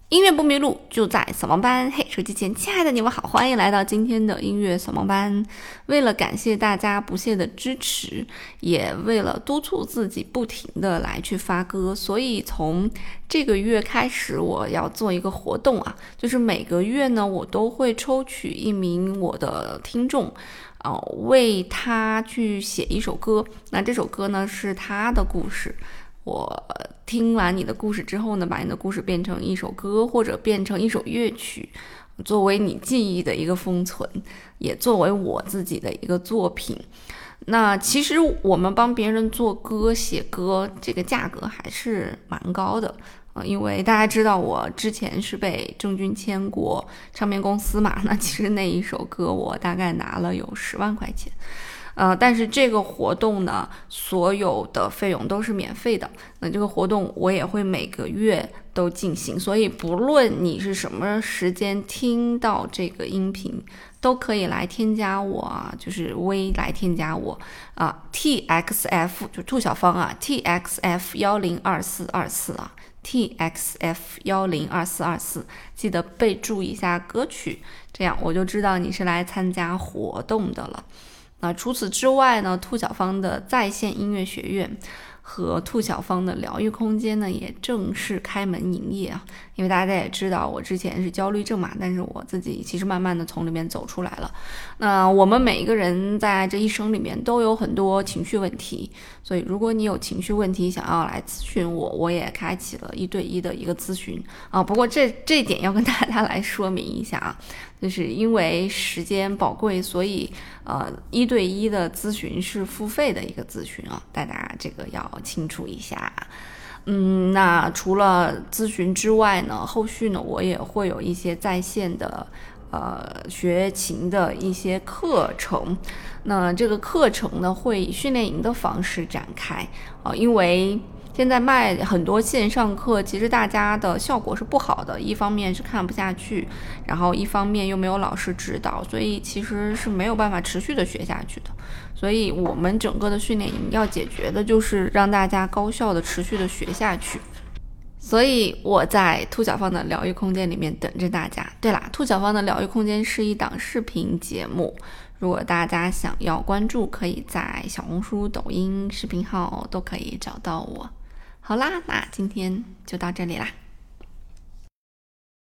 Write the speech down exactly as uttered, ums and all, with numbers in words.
音乐不迷路，就在扫盲班。嘿，手机前亲爱的你们好，欢迎来到今天的音乐扫盲班。为了感谢大家不懈的支持，也为了督促自己不停的来去发歌，所以从这个月开始，我要做一个活动啊，就是每个月呢，我都会抽取一名我的听众。呃，为他去写一首歌，那这首歌呢是他的故事。我听完你的故事之后呢，把你的故事变成一首歌，或者变成一首乐曲，作为你记忆的一个封存，也作为我自己的一个作品。那其实我们帮别人做歌写歌，这个价格还是蛮高的。呃、因为大家知道我之前是被郑钧签过唱片公司嘛，那其实那一首歌我大概拿了有十万块钱。呃，但是这个活动呢，所有的费用都是免费的。那这个活动我也会每个月都进行，所以不论你是什么时间听到这个音频，都可以来添加我啊，就是微来添加我啊 ，T X F 就兔小芳啊 ，T X F 一零二四二四啊 ，T X F 一零二四二四，记得备注一下歌曲，这样我就知道你是来参加活动的了。那除此之外呢，兔小芳的在线音乐学院和兔小芳的疗愈空间呢，也正式开门营业啊。因为大家也知道，我之前是焦虑症嘛，但是我自己其实慢慢的从里面走出来了。那我们每一个人在这一生里面都有很多情绪问题，所以如果你有情绪问题想要来咨询我，我也开启了一对一的一个咨询啊。不过这这一点要跟大家来说明一下啊，就是因为时间宝贵，所以呃一对一的咨询是付费的一个咨询啊，大家这个要清楚一下。嗯，那除了咨询之外呢，后续呢我也会有一些在线的呃学琴的一些课程。那这个课程呢会以训练营的方式展开啊、呃，因为现在卖很多线上课，其实大家的效果是不好的，一方面是看不下去，然后一方面又没有老师指导，所以其实是没有办法持续的学下去的。所以我们整个的训练营要解决的就是让大家高效的持续的学下去。所以我在兔小芳的疗愈空间里面等着大家。对啦，兔小芳的疗愈空间是一档视频节目，如果大家想要关注，可以在小红书、抖音视频号都可以找到我。好啦，那今天就到这里啦。